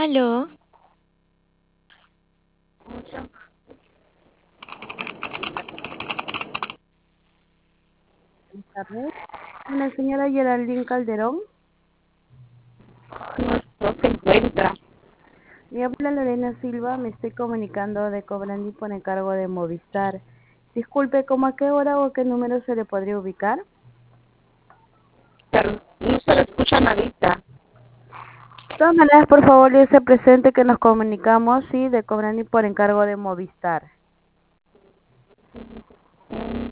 Aló, Tardes. Con la señora Geraldine Calderón. No se encuentra. Le habla Lorena Silva, me estoy comunicando de Cobrandi por encargo de Movistar. Disculpe, ¿cómo a qué hora o qué número se le podría ubicar? Pero no se le escucha nadita. De todas maneras, por favor, se presente que nos comunicamos, sí, de Cobrandi por encargo de Movistar.